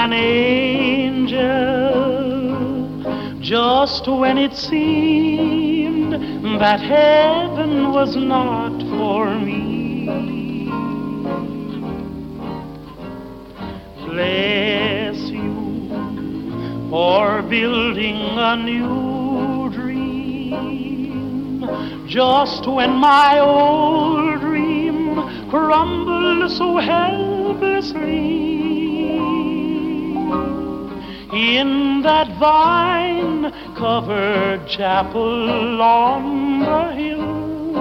an angel just when it seemed that heaven was not for me. Bless you for building a new dream just when my old dream crumbled so helplessly. In that vine-covered chapel on the hill,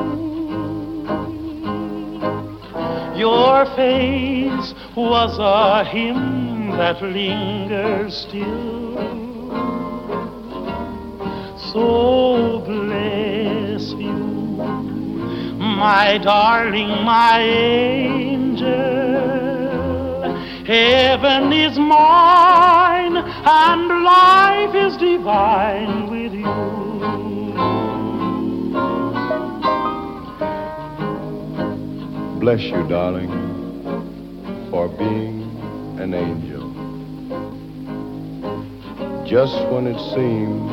your face was a hymn that lingers still. So bless you, my darling, my angel. Heaven is mine and life is divine with you. Bless you, darling, for being an angel. Just when it seemed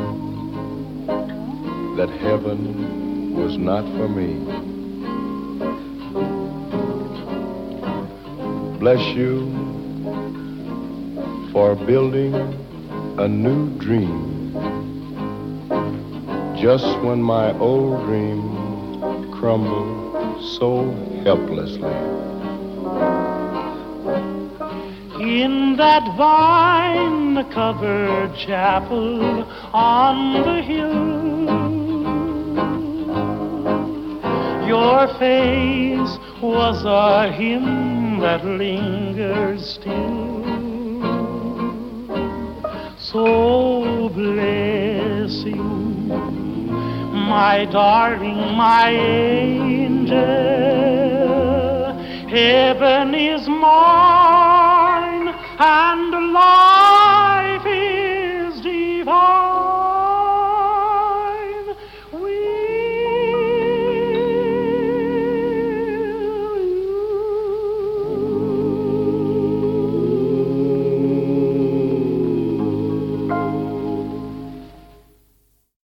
that heaven was not for me. Bless you for building a new dream just when my old dream crumbled so helplessly. In that vine-covered chapel on the hill, your face was a hymn that lingers still. So bless you, my darling, my angel. Heaven is mine